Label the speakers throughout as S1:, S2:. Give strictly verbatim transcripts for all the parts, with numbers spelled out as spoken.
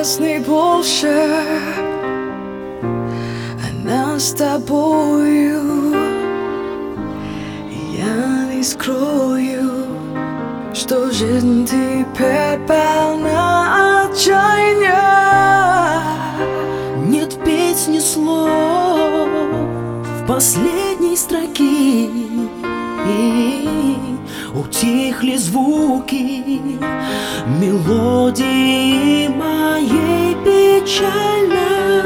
S1: песни больше, она с тобою. Я не скрою, что жизнь теперь полна отчаяния.
S2: Нет в песне слов в последней строке, утихли звуки мелодии моей печальной.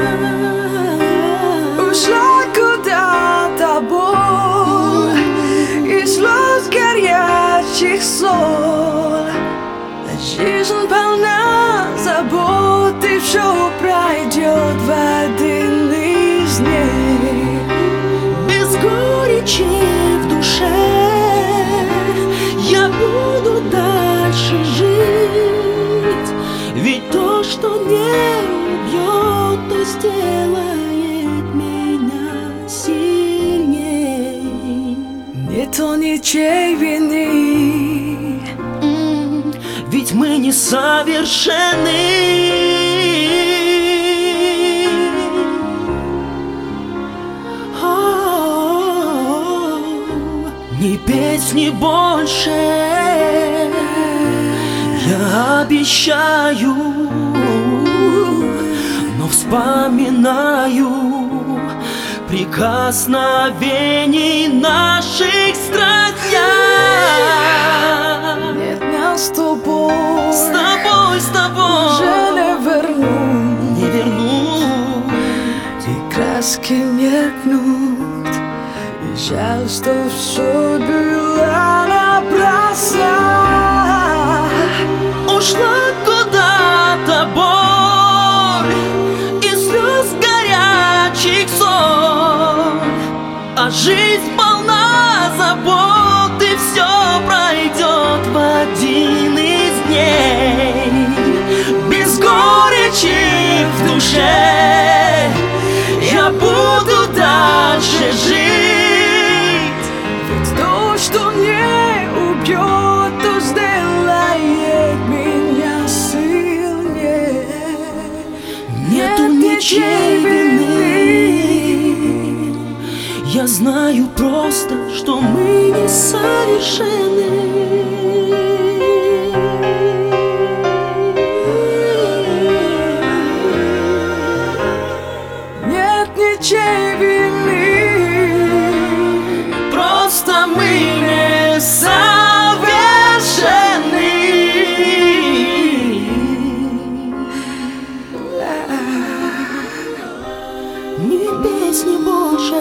S1: Ушла куда-то боль и слез горячих соль. Жизнь полна забот, и все пройдет в один из дней.
S2: Без горечи в душе я буду дальше жить, ведь то, что не убьет, то сделает меня сильней.
S1: Нету ничьей вины,
S2: ведь мы не совершенны. Ни песни больше, я обещаю, но вспоминаю прикосновений наших страстях.
S1: Нет нас с тобой,
S2: с тобой, с тобой
S1: уже не вернуть,
S2: не вернуть.
S1: Те краски меркнут, и жаль, что все было напрасно.
S2: Ушла куда-то боль и слез горячих соль, а жизнь полна забот, и все пройдет в один из дней. Без горечи в душе я буду дальше жить,
S1: ведь то, что не убьет, то сделает меня сильнее.
S2: Нету ничьей вины, я знаю просто, что мы не совершенны.
S1: Нет ничьей вины,
S2: Просто мы не совершенны. Ни песни больше,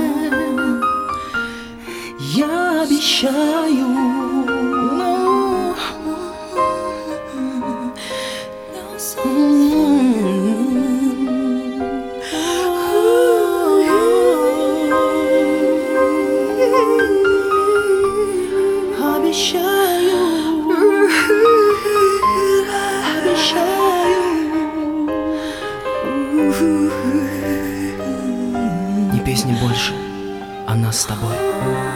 S2: я обещаю. Обещаю, обещаю. Не песни больше, а нас с тобой.